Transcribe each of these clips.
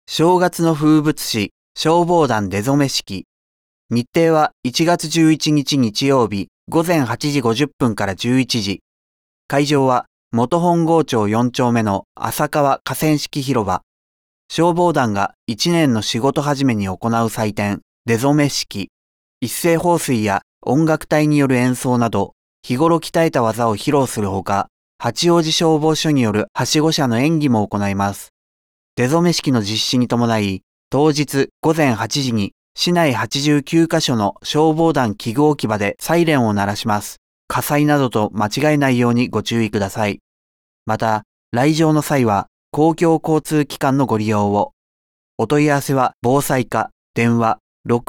正月の風物詩、消防団出初め式。日程は1月11日日曜日午前8時50分から11時。会場は元本郷町4丁目の浅川河川敷広場。消防団が1年の仕事始めに行う祭典、出初め式。一斉放水や音楽隊による演奏など、日頃鍛えた技を披露するほか、八王子消防署によるはしご車の演技も行います。出初め式の実施に伴い、当日午前8時に市内89カ所の消防団器具置き場でサイレンを鳴らします。火災などと間違えないようにご注意ください。また、来場の際は公共交通機関のご利用を。お問い合わせは防災課電話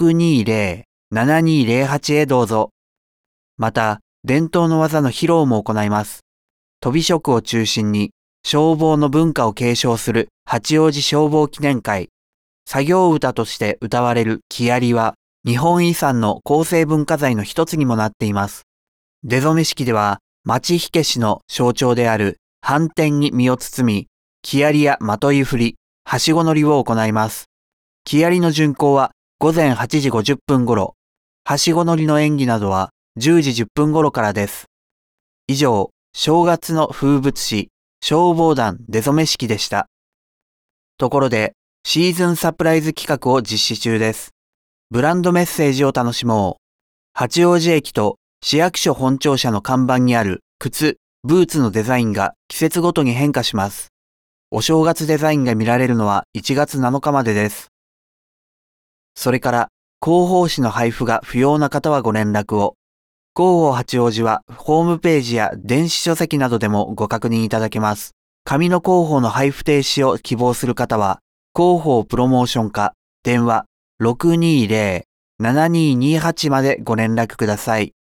620-7208 へどうぞ。また、伝統の技の披露も行います。とび職を中心に消防の文化を継承する八王子消防記念会。作業歌として歌われる木遣は日本遺産の構成文化財の一つにもなっています。出初め式では町火消しの象徴である反転に身を包み、木遣やまとい振り、はしご乗りを行います。木遣の巡行は午前8時50分頃、はしご乗りの演技などは10時10分頃からです。以上、正月の風物詩、消防団出初め式でした。ところで、シーズンサプライズ企画を実施中です。ブランドメッセージを楽しもう。八王子駅と市役所本庁舎の看板にある靴、ブーツのデザインが季節ごとに変化します。お正月デザインが見られるのは1月7日までです。それから、広報誌の配布が不要な方はご連絡を。広報八王子はホームページや電子書籍などでもご確認いただけます。紙の広報の配布停止を希望する方は、広報プロモーション課電話 620-7228 までご連絡ください。